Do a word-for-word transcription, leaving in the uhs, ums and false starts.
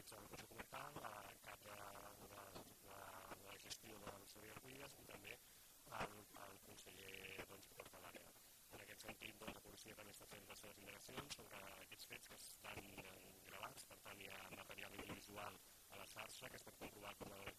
ets el Consell Comarcal, el cap de, de, de, de la gestió del Xavier Arquilles i també el, el conseller doncs, que porta l'àrea. En aquest sentit, doncs, la policia també està fent les seves indagacions sobre aquests fets que estan gravats, per tant hi ha material audiovisual a la xarxa que es pot comprovar com la